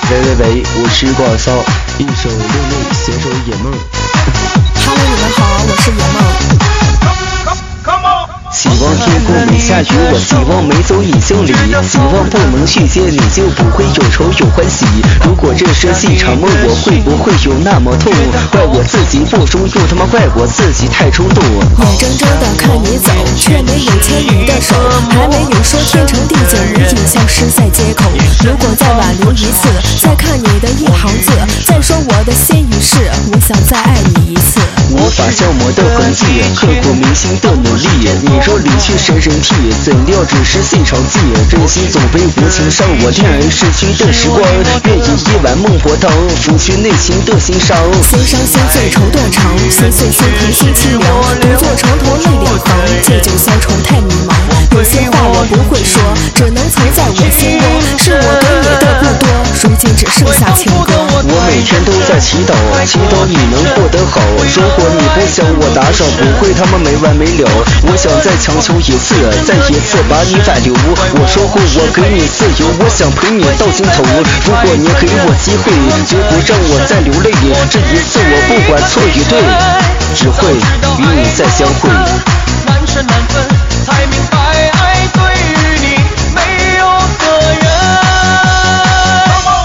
喂，我是广骚，一首六妹，携手野梦。 Hello， 你们好，我是野梦。 希望天空没下雨，我希望没走隐性里，希望不能遇见你就不会有愁有欢喜。如果这是一场梦，我会不会有那么痛？怪我自己不中用，他妈怪我自己太冲动。 眼睁睁地看你走，却没有牵你的手，还没有说天长地久，你已消失在街口。如果再挽留一次，再看你的一行字，再说我的心已逝，我想再爱你一次。 无法消磨的痕迹，刻骨铭心的努力。你若离去神人替，怎料只是细场戏。真心总被无情伤，我恋人逝去的时光，愿以一碗孟婆汤抚去内心的心伤。 心伤心醉愁断肠，心碎心疼心凄凉，独坐床头泪两行，借酒消愁太迷茫。有些话我不会说，只能藏在我心窝，是我给你的不多，如今只剩下情歌。 我每天都在祈祷，祈祷你能过得好。如果你不想我打扰，不会他妈没完没了。我想再强求一次，再一次把你挽留。我说过我给你自由，我想陪你到尽头。如果你给我机会，绝不让我再流泪。这一次我不管错与对，只会与你再相会。